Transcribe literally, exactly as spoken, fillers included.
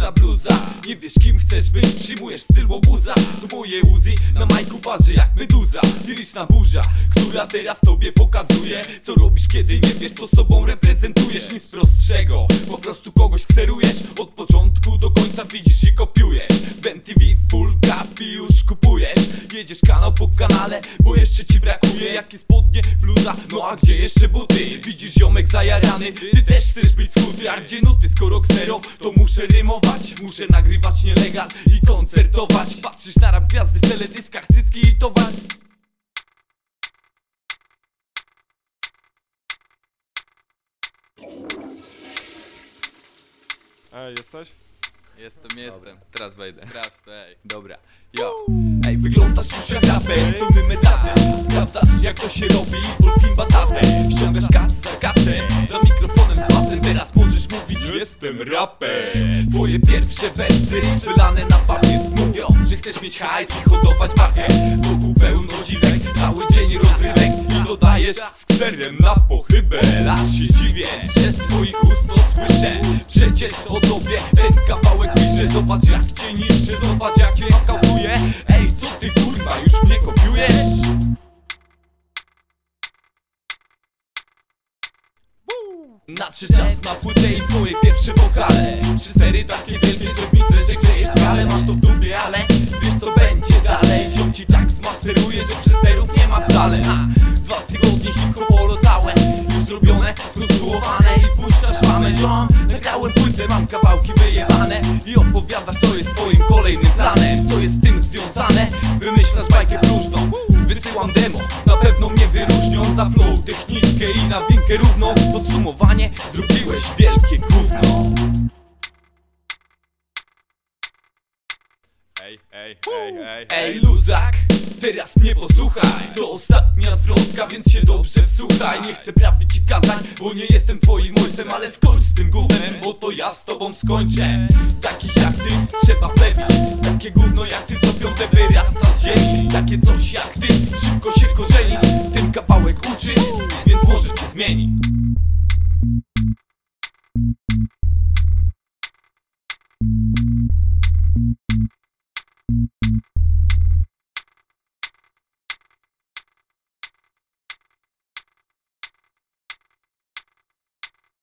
mocna bluza. Nie wiesz kim chcesz być, przyjmujesz styl łobuza. To moje Uzi na majku patrzy jak meduza. Liryczna burza, która teraz tobie pokazuje, co robisz kiedy nie wiesz co sobą reprezentujesz. Nic prostszego, po prostu kogoś kserujesz. Od początku do końca widzisz i kopiujesz. W M T V full cup i już kupujesz. Jedziesz kanał po kanale, bo jeszcze ci brakuje. Jakie spodnie, bluza, no a gdzie jeszcze buty? Widzisz ziomek zajarany, ty też chcesz być skuty. A gdzie nuty, skoro ksero, to muszę rymować. Muszę nagrywać nielegal i koncertować. Patrzysz na rap gwiazdy w teledyskach, cycki i towar. Ej, jesteś? Jestem, jestem. Teraz wejdę. Sprawdź to, ej. Dobra. Yo. Ej, wyglądasz już jak raper z pełnym metatem. Sprawdzasz jak to się robi z polskim batatem. Ściągasz kat za katę, za mikrofonem z batem. Teraz możesz mówić, jestem raper. Twoje pierwsze wersy wylane na papier mówią, że chcesz mieć hajs i hodować bakier. Wokół pełno dziwek, cały dzień rozrywek. I dodajesz z kserem na pochybę. Las się dziwię, że z twoich ust to słyszę. Przecież o tobie ten kawałek pisze. Zobacz jak cię niszczy, zobacz jak cię nokautuję. Ej, co ty kurwa, już mnie kopiujesz? Nadszedł czas na płytę i twoje pierwsze wokale. Przysery takie wielkie, że widzę, że grzejesz skalę. Masz to w dupie, ale wiesz co będzie dalej. Ziom ci tak zmasteruje, że przysterów nie ma wcale. A, dwa tygodnie hip-hopolo całe już zrobione, skonstruowane i puszczasz mamę. Ziom, nagrałem płytę, mam kawałki wyjebane i opowiadasz co jest twoim kolejnym planem. Co jest z tym związane, wymyślasz bajkę próżną. Wysyłam demo, na pewno mnie wyróżnią za flow, technikę i nawinkę równą. Podsumowanie, zrobiłeś wielkie gówno. Ej, ej, ej, ej, Ej luzak, teraz mnie posłuchaj. To ostatnia zwrotka, więc się dobrze wsłuchaj. Nie chcę prawie ci kazać, bo nie jestem twoim ojcem. Ale skończ z tym gównem, bo to ja z tobą skończę. Takich jak ty trzeba plewić. Takie gówno jak ty co piąte wyrasta z ziemi. Takie coś jak ty szybko się korzeni. Ten kawałek uczy, więc może cię zmieni.